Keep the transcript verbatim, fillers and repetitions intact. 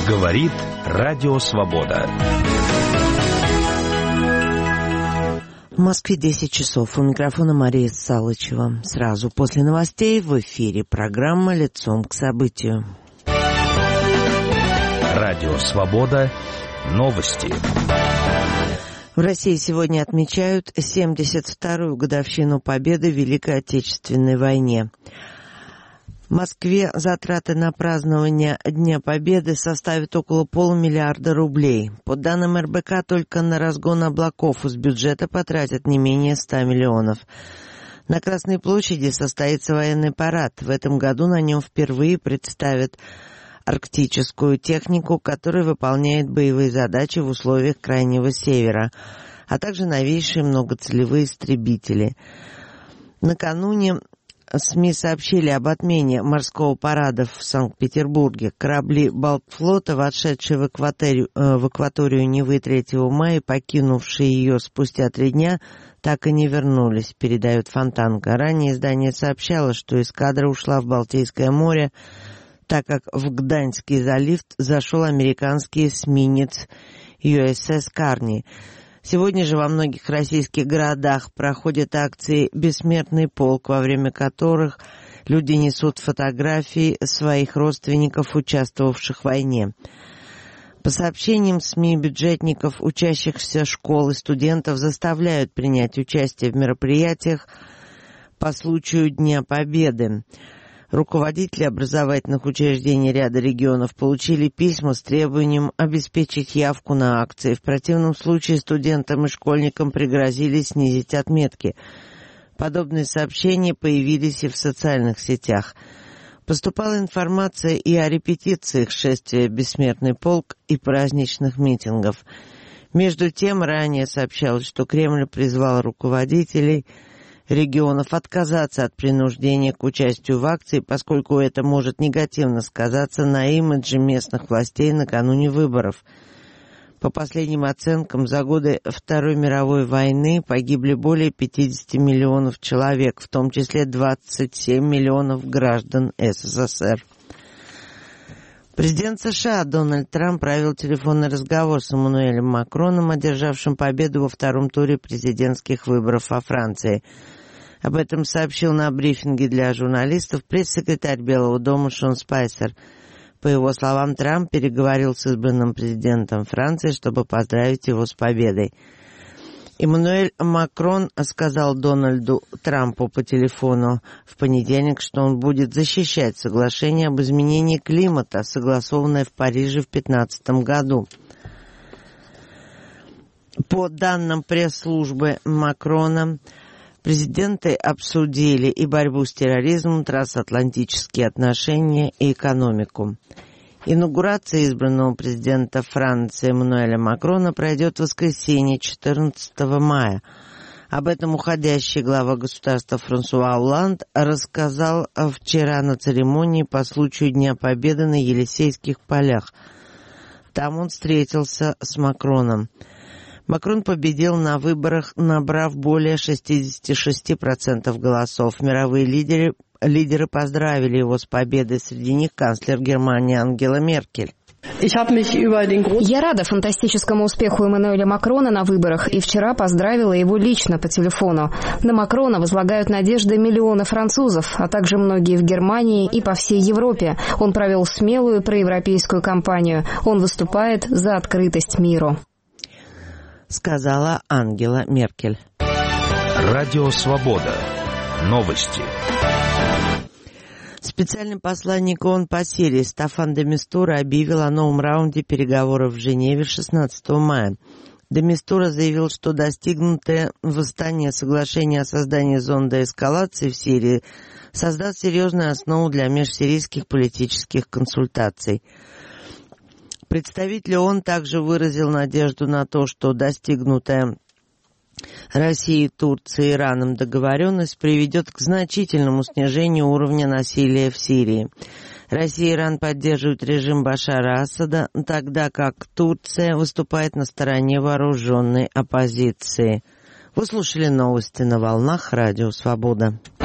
Говорит Радио Свобода. В Москве десять часов. У микрофона Мария Салычева. Сразу после новостей в эфире программа «Лицом к событию». Радио Свобода. Новости. В России сегодня отмечают семьдесят вторую годовщину победы в Великой Отечественной войне. В Москве затраты на празднование Дня Победы составят около полумиллиарда рублей. По данным эр бэ ка, только на разгон облаков из бюджета потратят не менее ста миллионов. На Красной площади состоится военный парад. В этом году на нем впервые представят арктическую технику, которая выполняет боевые задачи в условиях Крайнего Севера, а также новейшие многоцелевые истребители. Накануне СМИ сообщили об отмене морского парада в Санкт-Петербурге. Корабли Балтфлота, вошедшие в акваторию, э, в акваторию Невы третьего мая, покинувшие ее спустя три дня, так и не вернулись, передает Фонтанка. Ранее издание сообщало, что эскадра ушла в Балтийское море, так как в Гданьский залив зашел американский эсминец ю эс эс «Карни». Сегодня же во многих российских городах проходят акции «Бессмертный полк», во время которых люди несут фотографии своих родственников, участвовавших в войне. По сообщениям СМИ, бюджетников, учащихся школ и студентов заставляют принять участие в мероприятиях по случаю Дня Победы. Руководители образовательных учреждений ряда регионов получили письма с требованием обеспечить явку на акции. В противном случае студентам и школьникам пригрозили снизить отметки. Подобные сообщения появились и в социальных сетях. Поступала информация и о репетициях шествия «Бессмертный полк» и праздничных митингов. Между тем, ранее сообщалось, что Кремль призвал руководителей регионов отказаться от принуждения к участию в акции, поскольку это может негативно сказаться на имидже местных властей накануне выборов. По последним оценкам, за годы Второй мировой войны погибли более пятидесяти миллионов человек, в том числе двадцать семь миллионов граждан эс эс эс эр. Президент США Дональд Трамп провел телефонный разговор с Эммануэлем Макроном, одержавшим победу во втором туре президентских выборов во Франции. Об этом сообщил на брифинге для журналистов пресс-секретарь Белого дома Шон Спайсер. По его словам, Трамп переговорил с избранным президентом Франции, чтобы поздравить его с победой. Эммануэль Макрон сказал Дональду Трампу по телефону в понедельник, что он будет защищать соглашение об изменении климата, согласованное в Париже в две тысячи пятнадцатом году. По данным пресс-службы Макрона, президенты обсудили и борьбу с терроризмом, трансатлантические отношения и экономику. Инаугурация избранного президента Франции Эммануэля Макрона пройдет в воскресенье, четырнадцатого мая. Об этом уходящий глава государства Франсуа Олланд рассказал вчера на церемонии по случаю Дня Победы на Елисейских полях. Там он встретился с Макроном. Макрон победил на выборах, набрав более шестьдесят шесть процентов голосов. Мировые лидеры, лидеры поздравили его с победой, среди них канцлер Германии Ангела Меркель. Я рада фантастическому успеху Эммануэля Макрона на выборах и вчера поздравила его лично по телефону. На Макрона возлагают надежды миллионы французов, а также многие в Германии и по всей Европе. Он провел смелую проевропейскую кампанию. Он выступает за открытость миру, сказала Ангела Меркель. Радио Свобода. Новости. Специальный посланник ООН по Сирии Стаффан де Мистура объявил о новом раунде переговоров в Женеве шестнадцатого мая. Де Мистура заявил, что достигнутое в Астане соглашение о создании зон деэскалации в Сирии создаст серьезную основу для межсирийских политических консультаций. Представитель ООН также выразил надежду на то, что достигнутая Россией, Турцией и Ираном договоренность приведет к значительному снижению уровня насилия в Сирии. Россия и Иран поддерживают режим Башара Асада, тогда как Турция выступает на стороне вооруженной оппозиции. Вы слушали новости на волнах Радио Свобода.